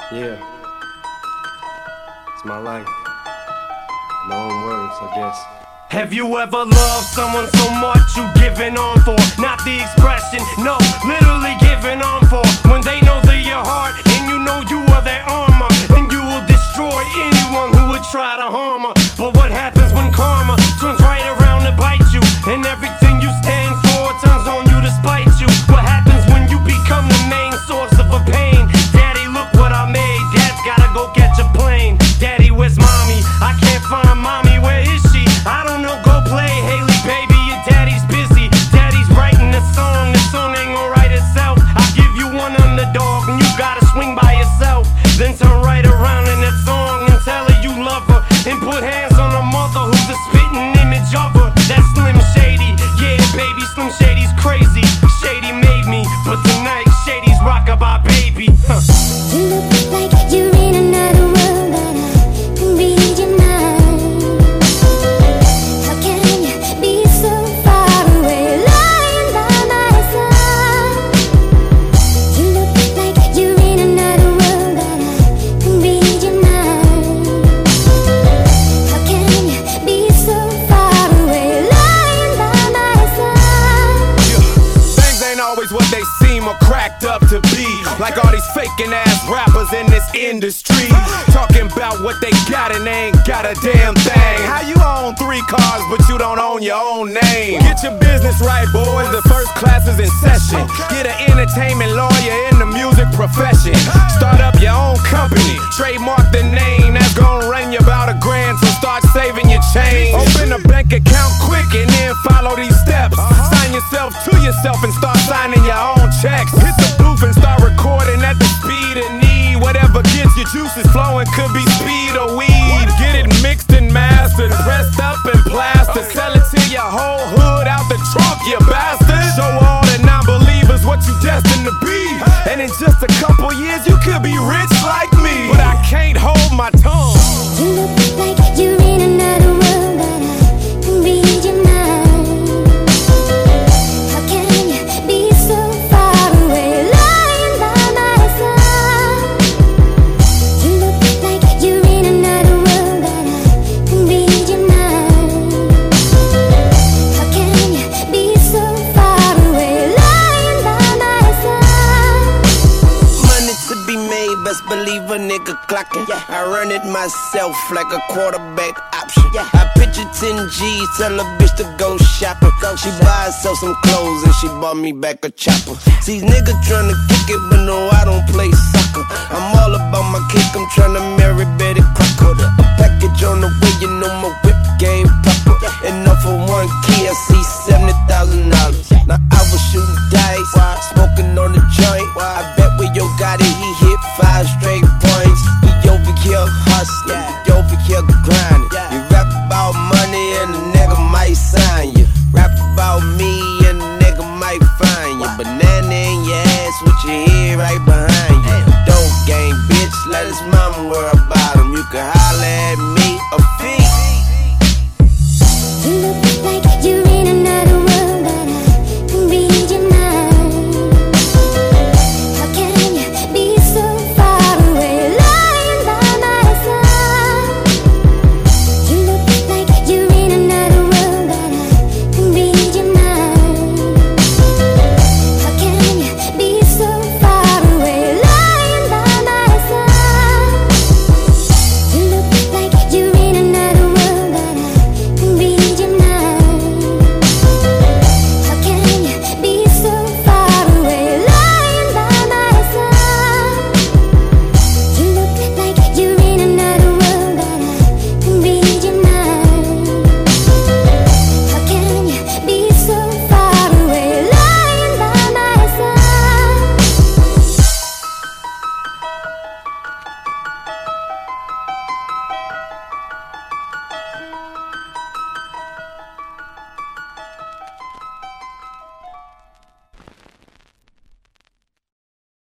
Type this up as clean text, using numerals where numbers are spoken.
Yeah. It's my life. My own words, I guess. Have you ever loved someone so much you giving on for? Not the expression, no, literally giving on for. When they know they're your heart and you know you are their armor, and you will destroy anyone who would try to harm her. But what happens when karma turns right around to bite you, and everything you stand for turns on you to spite you? What happens when you become the main source of a pain? Daddy, look what I made. Dad's gotta go catch a plane. Daddy, where's mommy? I can't find mommy, where is she? I don't know, go play, Haley, baby, your daddy's busy. Daddy's writing a song, the song ain't gonna write itself. I'll give you one underdog and you gotta swing by yourself. Then turn right around in that song and tell her you love her, and put hands on her mother who's a spitting image of her. That's Slim Shady, yeah baby, Slim Shady's crazy. Shady made me, but tonight Shady's rockabye baby. You look like you're in another world, but I can read your mind. How can you be so far away, lying by my side? You look like you're in another world, but I can read your mind. How can you be so far away, lying by my side? Things ain't always what they seem or cracked up to be. Like all these faking ass rappers in this industry, talking about what they got and they ain't got a damn thing. How you own 3 cars but you don't own your own name? Get your business right, boys, the first class is in session. Get an entertainment lawyer in the music profession. Start up your own company, trademark the name. That's gonna run you about $1,000, so start saving your change. Open a bank account quick and then follow these steps. Sign yourself to yourself and start signing your own checks. Hit the booth and start recording at the speed of need. Whatever gets your juices flowing, could be speed or weed. Get it mixed and mastered, pressed up and plastered. Sell it to your whole hood out the trunk, you bastard. Show all the non-believers what you destined to be, and in just a couple years you could be rich like me. But I can't hold my tongue. You look like you're in another world, but I can read your mind. How can you be so far away, lying by my side? You look like you're in another world, but I can read your mind. How can you be so far away, lying by my side? Money to be made, best believe a nigga clocking. I run it myself like a quarterback option. I picture 10 G's, tell a bitch to go shopping. She buy herself some clothes and she bought me back a chopper. See, nigga tryna kick it, but no, I don't play soccer. I'm all about my kick, I'm tryna marry Betty Crocker. A package on the way, you know my whip game proper. And off of 1 key, I see 70,000